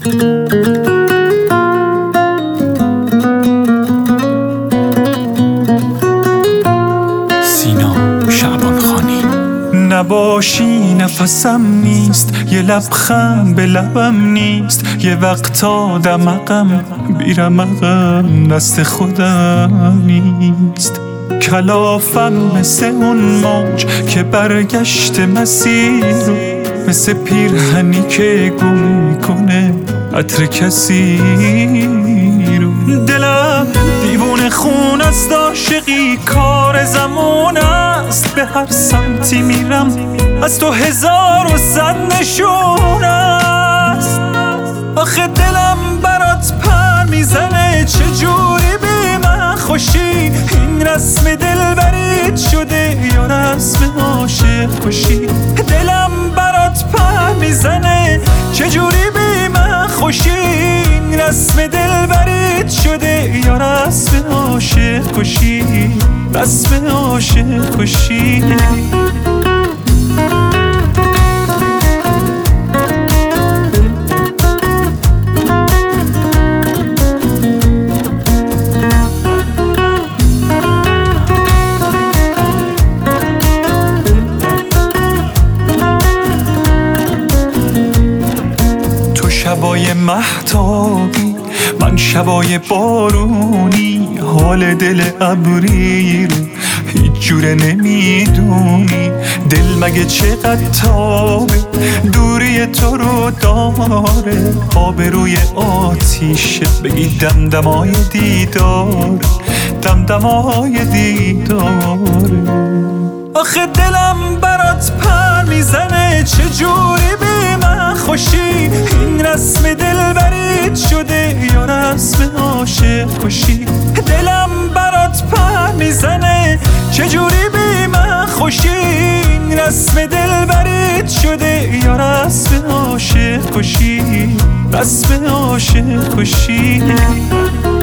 نباشی نفسم نیست، یه لبخند به لبم نیست، یه وقتا دمقم بیرمقم دست خودم نیست. کلافم مثل اون موج که برگشت مسیر رو، مثل پیرهنی که گم میکنه عطر کسی رو. دلم دیوونه خون است، عاشقی کار زمان است، به هر سمتی میرم از تو 1001 نشون است. آخه دلم برات پر میزنه، چجوری بی من خوشی؟ این رسم دلبریت شده یا رسم عاشق کشی؟ دلم برات پر میزنه، چجوری بی من خوشی؟ این رسم دلبریت شده یا رسم عاشق کشی؟ رسم عاشق کشی. شبای مهتابی، من شبای بارونی، حال دل ابری رو هیچ جوره نمیدونی. دل مگه چقدر تابه، دوری تو رو داره، آب روی آتیشه بگی دمدمای دیدار، دمدمای دیداره. آخه دلم برات پر میزنه، چجوری بی من خوشی؟ این رسم دلبریت شده یا رسم عاشق کشی؟ دلم برات پر میزنه، چجوری بی من خوشی؟ این رسم دلبریت شده یا رسم عاشق کشی؟ رسم عاشق کشی.